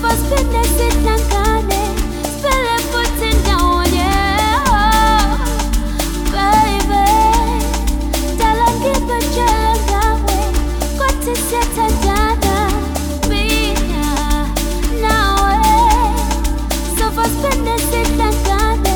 Sofaspinde sihlangane, siphele futhi ndawonye. Baby, dala ngibetshele ngawe, kwathi siyathandana, mina nawe. Sofaspinde sihlangane.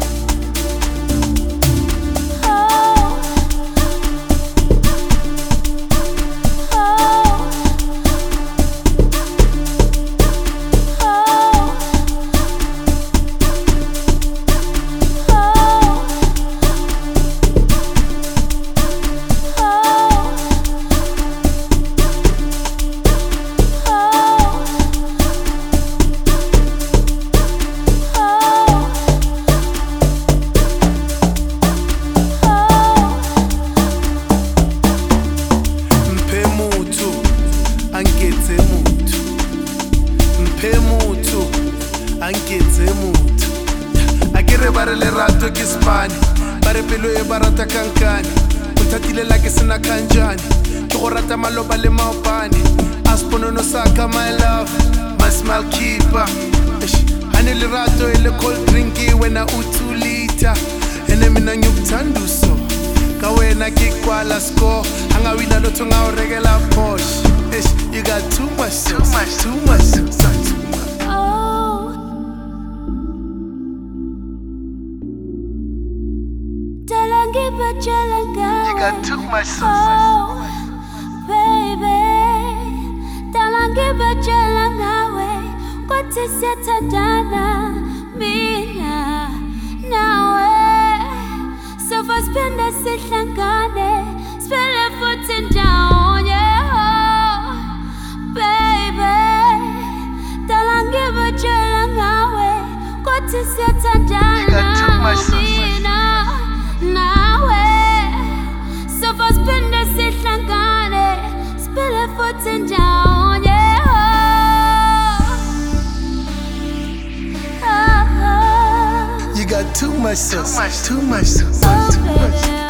Anketse motho a ke re ba re lerato ke spane ba re pelo e ba rata kankane o thatile la ke sena khanjane ke go rata maloba le maopane a sponono sa ka my love my smile keeper hane lerato e le cold drink wena u 2 liter ene mina ngikuthanda so ka wena ke kwala score anga wina lotho nga o rekela Porsche you got too much You got too much oh, baby, talangibetshela ngawe, kwathi siyathandana, mina nawe. Sofaspinde sihlangane, siphele futhi ndawonye. Baby, talangibetshela ngawe, kwathi siyathandana, mina nawe. Sofaspinde sihlangane, siphele futhi ndawonye. You got too much sauce, too much sauce. Oh, baby.